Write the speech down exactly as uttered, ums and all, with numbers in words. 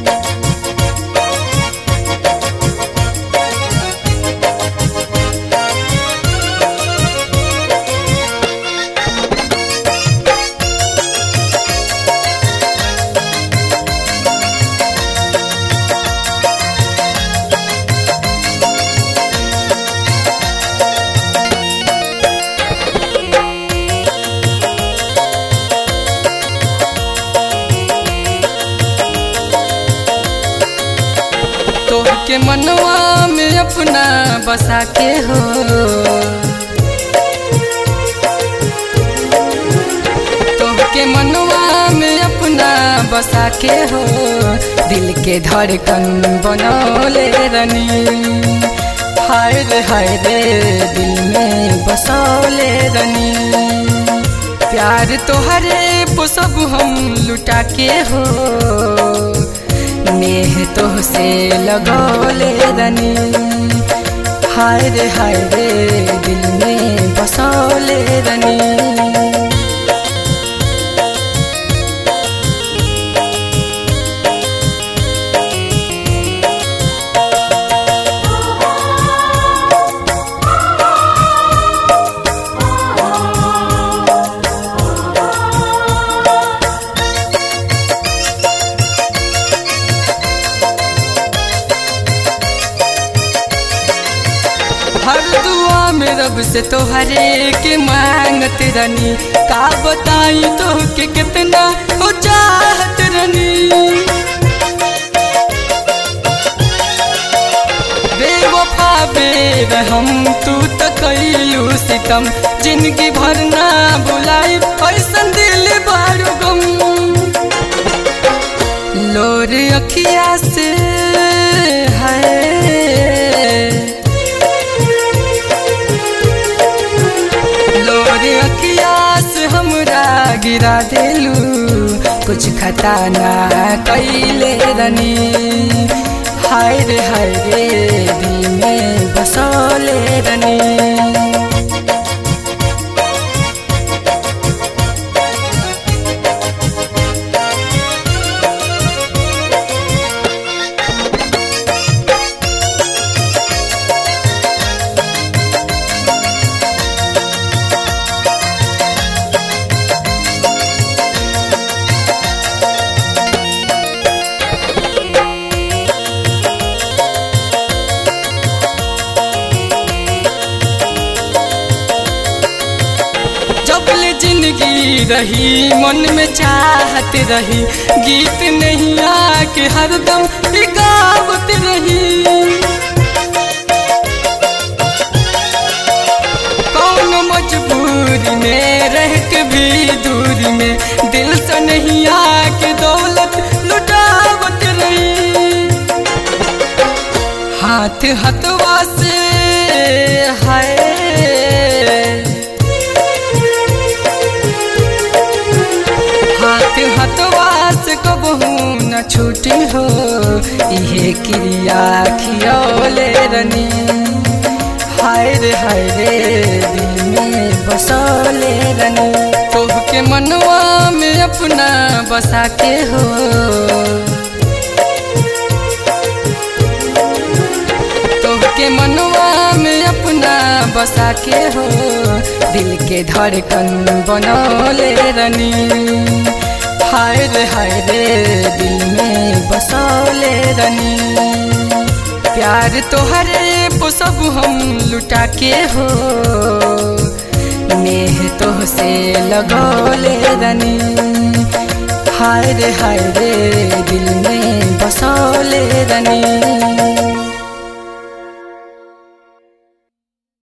के मनवा में अपना बसा के हो, तो के मनवा में अपना बसा के हो, दिल के धड़कन बनौले रनी। हाय रे हाय रे दिल में बसौले रनी, प्यार तोहरे पो सब हम लुटा के हो, नेह तो से लगौले रनी। हाय रे हाय रे दिल में बसौले रनी। हर दुआ में रब से तोहरे के मांगत रनी, का बताई तो के कितना हो चाहत रनी। बेवफा बेरहम तू तो कइलू सितम, जिंदगी भर ना बुलाई ऐसन दिल बारू गम। लोर अखिया से है अखियास हमरा गिरा देलू, कुछ खता ना कैले रनी। हाय रे हाय रे दिल में बसौले रनी। जिंदगी रही मन में चाहत रही, गीत नहीं आके हरदम गावत रही। कौन मजबूरी में रह के भी दूरी में, दिल से नहीं आके दौलत लुटावत रही। हाथ हथवा से है हथवा से कबहू न छूटी हो, इहे क्रिया खियौले रनी। हाय रे हाय रे दिल में बसौले रनी, तोह के मनवा में अपना बसा के हो, तोह के मनवा में अपना बसा के हो, दिल के धड़कन बनौले रनी। हाय रे हाय रे दिल में बसौले रनी, प्यार तोहरे पो सब हम लुटा के हो, नेह तो से लगौले रनी। हाय रे हाय रे दिल में